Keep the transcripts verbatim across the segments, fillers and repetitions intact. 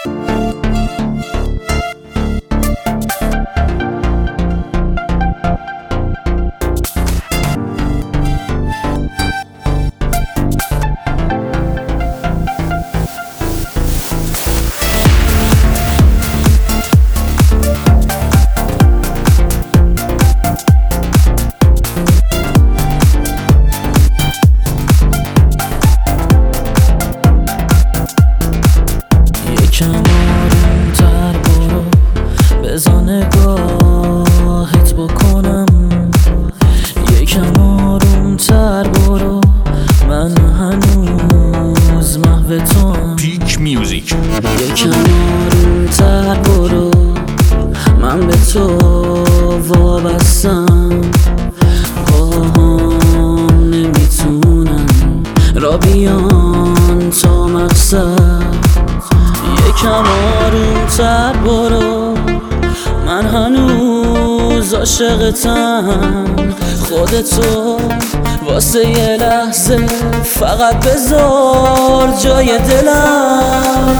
یکم آروم‌تر برو، بذار نگاهت بکنم. یکم آروم‌تر برو، من هنوز محو توام. پیک میوزیک. یکم آروم‌تر برو، من به تو وابستم. پاهام نمیتونن را بیان تا مقصد. یکم آروم‌تر برو، من هنوز عاشقتم. خودتو واسه یه لحظه فقط بذار جای دلم.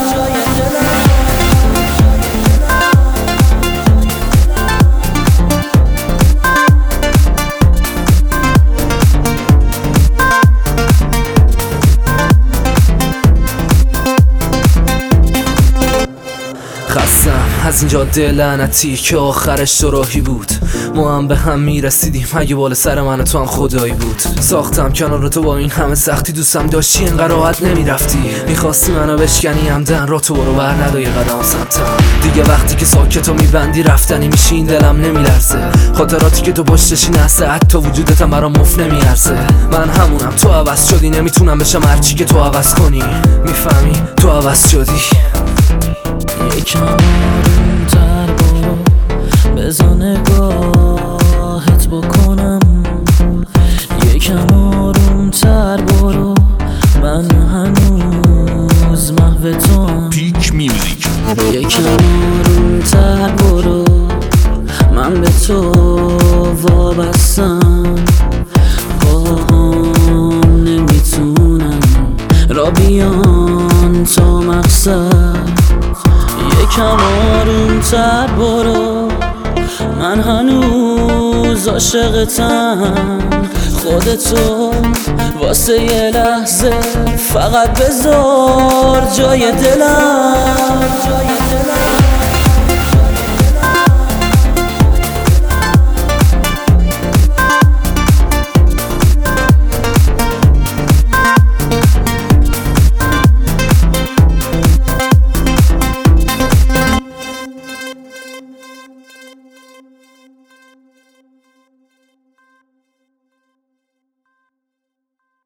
خستم از اینجا دل لعنتی که آخرش تو راهی بود. ما هم به هم میرسیدیم اگه بالا سر من و تو هم خدایی بود. ساختم کنار تو با این همه سختی، دوستم داشتی اینقدر راحت نمیرفتی. میخواستی منو بشکنی همدن را تو برو بر ندای قدم سمتم. دیگه وقتی که ساکتو میبندی رفتنی میشی این دلم نمیلرزه. خاطراتی که تو پشتشی نسه حتی وجودتم برام مف نمیارزه. من همونم تو عوض شدی، نمیتونم بشم هرچی که تو عوض کنی. میفهمی تو عوض شدی. یکم آروم‌تر برو، بذار نگاهت بکنم. یکم آروم‌تر برو، من هنوز محو توام. پیک میوزیک. یکم آروم‌تر برو، من به تو وابستم. پاهام نمیتونن را بیان تا مقصد. یکم آروم‌تر برو، من هنوز عاشقتم. خودتو واسه یه لحظه فقط بذار جای دلم.